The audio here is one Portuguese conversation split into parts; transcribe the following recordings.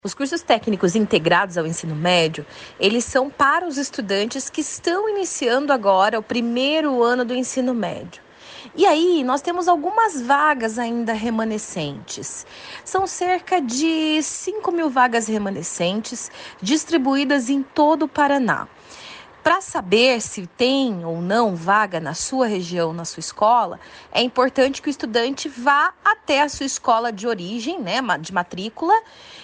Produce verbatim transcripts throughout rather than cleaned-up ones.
Os cursos técnicos integrados ao ensino médio, eles são para os estudantes que estão iniciando agora o primeiro ano do ensino médio. E aí, nós temos algumas vagas ainda remanescentes. São cerca de cinco mil vagas remanescentes, distribuídas em todo o Paraná. Para saber se tem ou não vaga na sua região, na sua escola, é importante que o estudante vá até a sua escola de origem, né, de matrícula,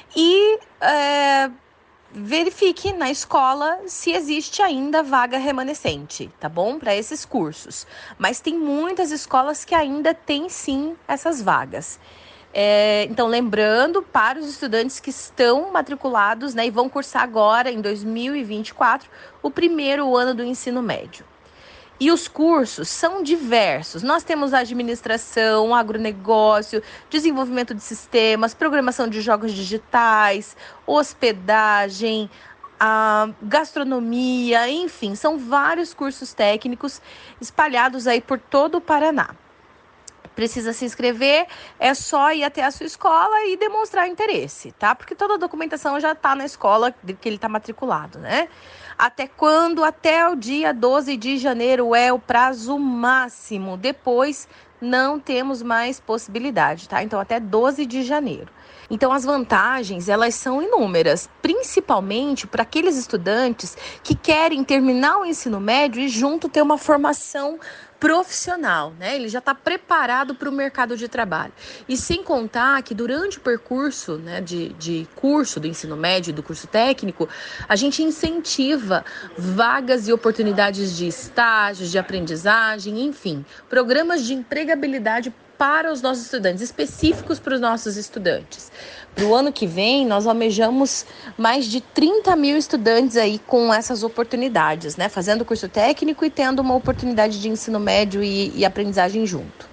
e é, verifique na escola se existe ainda vaga remanescente, tá bom? Para esses cursos. Mas tem muitas escolas que ainda têm sim essas vagas. É, então, lembrando, para os estudantes que estão matriculados, né, e vão cursar agora, em dois mil e vinte e quatro, o primeiro ano do ensino médio. E os cursos são diversos. Nós temos administração, agronegócio, desenvolvimento de sistemas, programação de jogos digitais, hospedagem, a gastronomia, enfim, são vários cursos técnicos espalhados aí por todo o Paraná. Precisa se inscrever, é só ir até a sua escola e demonstrar interesse, tá? Porque toda a documentação já está na escola que ele está matriculado, né? Até quando? Até o dia doze de janeiro é o prazo máximo. Depois não temos mais possibilidade, tá? Então até doze de janeiro. Então as vantagens, elas são inúmeras, principalmente para aqueles estudantes que querem terminar o ensino médio e junto ter uma formação profissional, né? Ele já está preparado para o mercado de trabalho. E sem contar que durante o percurso, né, de, de curso do ensino médio e do curso técnico, a gente incentiva vagas e oportunidades de estágios, de aprendizagem, enfim, programas de empregabilidade para os nossos estudantes, específicos para os nossos estudantes. Para o ano que vem, nós almejamos mais de trinta mil estudantes aí com essas oportunidades, né? Fazendo curso técnico e tendo uma oportunidade de ensino médio e, e aprendizagem junto.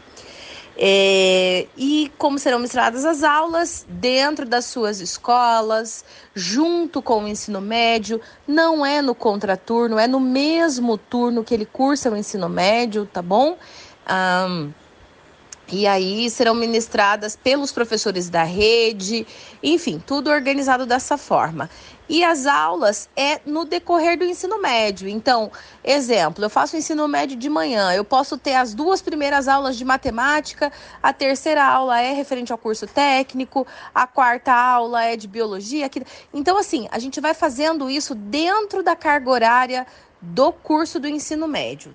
É, e como serão ministradas as aulas dentro das suas escolas, junto com o ensino médio, não é no contraturno, é no mesmo turno que ele cursa o ensino médio, tá bom? Um, E aí serão ministradas pelos professores da rede, enfim, tudo organizado dessa forma. E as aulas é no decorrer do ensino médio. Então, exemplo, eu faço o ensino médio de manhã, eu posso ter as duas primeiras aulas de matemática, a terceira aula é referente ao curso técnico, a quarta aula é de biologia. Então, assim, a gente vai fazendo isso dentro da carga horária do curso do ensino médio.